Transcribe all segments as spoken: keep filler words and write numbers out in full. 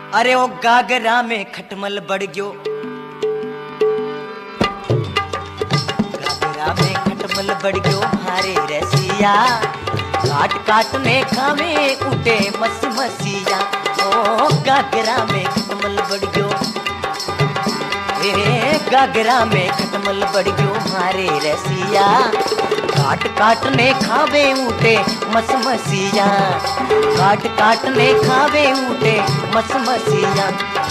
अरे ओ गागरा में खटमल बढ़ गयो, गागरा में खटमल बढ़ गयो भारे रसिया, काट काट में खावे उठे मस मसिया। ओ गागरा में खटमल बढ़ गयो, ए गागरा में खटमल बढ़ गयो भारे रसिया, काट काट ने खावे उठे मस मसिया, काट काट ने खावे उठे मस मसिया।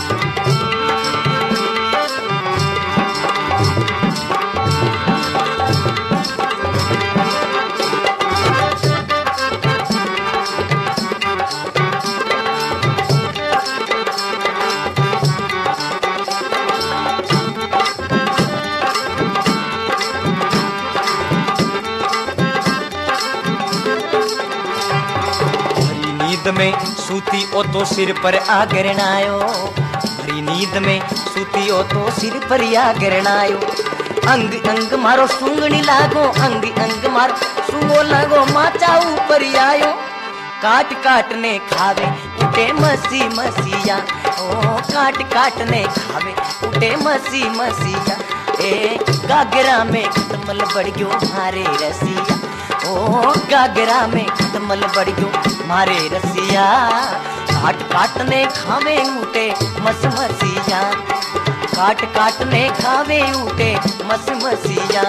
नींद में सूती ओ तो सिर पर आ गिरनायो, भरी नींद में सूती ओ तो सिर पर आ गिरनायो। अंग अंग मारो सूंगनी लागो, अंग अंग मारो सूंगो लागो, माचा ऊपर आयो, काट काट ने खावे उठे मसी मसिया। ओ काट काट ने खावे उठे मसी मसिया। ए गागरा में खटमल बढ़ गयो भारे रसिया, ओ गागरा में खटमल बढ़ गयो मारे रसिया, काट काट ने खावे उठे मस मसिया, काट काट ने खावे उठे मस मसिया।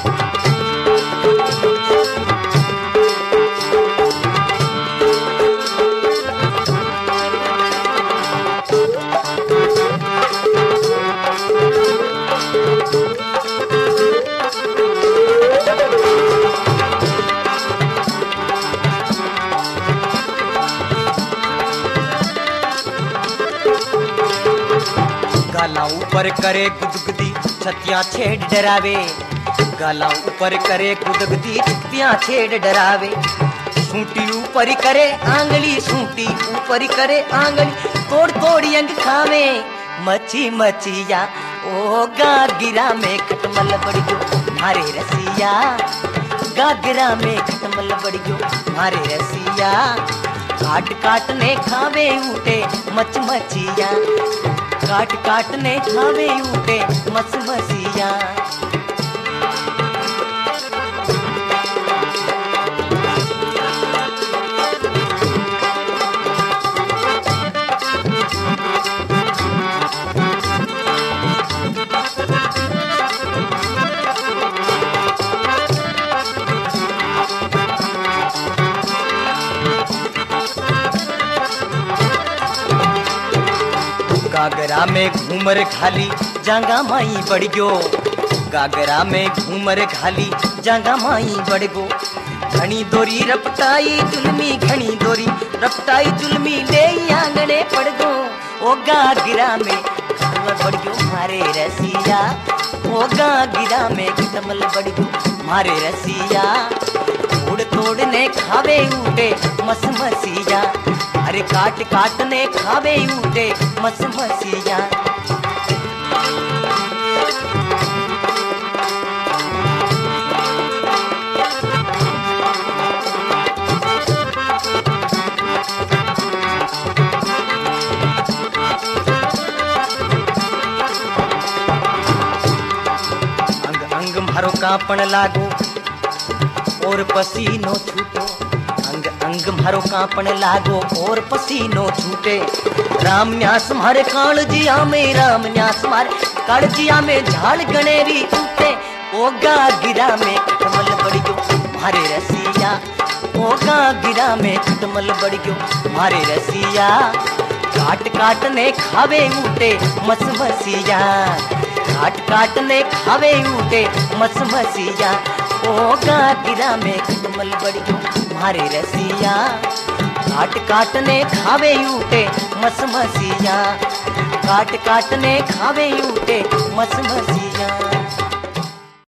गाला ऊपर करे गुदगुदी छतियां छेड़ डरावे, गाला ऊपर करे गुदगुदी छतियां छेड़ डरावे। सूटी ऊपर करे आंगली, सूटी ऊपर करे आंगली, तोड़ तोड़ी अंग खावे मची मचिया। ओ गागरा में खटमल बढ़ गयो मारे रसिया, गागरा में खटमल बढ़ गयो मारे रसिया, काट काट ने खावे उठे मच मचिया, काट काट ने खावे उठे मस मसिया। गागरा में घूमर खाली जांगा माई बढ़ गयो, गागरा में घूमर खाली जांगा माई बढ़ गो। घनी दोरी रपटाई जुलमी, घनी दोरी रपटाई जुलमी, ले आंगने पड़ गो। ओ गागरा में खटमल बढ़ गयो मारे रसिया, ओ गागरा में खटमल बढ़ गयो मारे रसिया, तोड़ तोड़ ने खावे उठे मस मसिया। अरे काट काट ने खावे उठे मस मसिया। अंग अंग मारो कांपण लागो और पसीनो छूटो, अंग अंग मारो कांपण लागो और पसीनो छूटे। राम न्यास मारे कालजिया में, राम न्यास मारे कालजिया में, झाड़ गणेरी उठे। ओ गागरा में खटमल बढ़ गयो मारे रसिया, ओ गागरा में खटमल बढ़ गयो मारे रसिया, काट काट ने खावे उठे मस मसिया, काट काट ने खावे उठे मस मसिया। ओ गागरा में खटमल बढ़ गयो मारे रसिया, काट काट ने खावे उठे मस मसिया, काट काट ने खावे उठे मस मसिया।